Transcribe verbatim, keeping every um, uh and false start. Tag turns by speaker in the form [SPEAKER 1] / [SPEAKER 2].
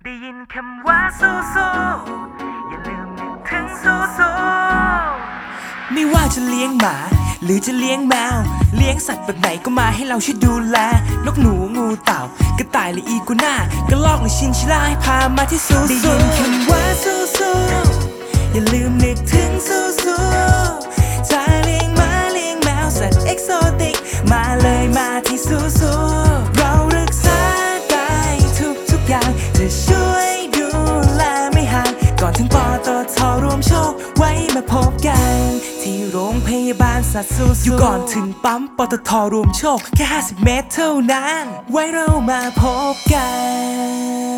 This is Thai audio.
[SPEAKER 1] ได้ยินคำว่าสู้สู้อย่าลืมนึกถึงสู้สู้
[SPEAKER 2] ไม่ว่าจะเลี้ยงหมาหรือจะเลี้ยงแมวเลี้ยงสัตว์แบบไหนก็มาให้เราช่วยดูแลนกหนูงูเต่ากระต่ายหรืออีกัวน่ากระรอกหรือชินชิล่าให้พามาที่สู้สู้ได้ยินคำว่าสู้สู้อย่าลืมนึกถึงสู้สู้ถ้าเลี้ยงหมาเลี้ยงแมวสัตว์เอกโซติกมาเลยมาที่สู้สู้เรารักษาได้ทุกทุกอย่างจะช่วยดูแลไม่ห่างก่อนถึงปตทรวมโชคไว้มาพบกันที่โรงพยาบาลสัตว์สู้อยู่ก่อนถึงปั๊มปตทรวมโชคแค่ห้าสิบเมตรเท่านั้นไว้เรามาพบกัน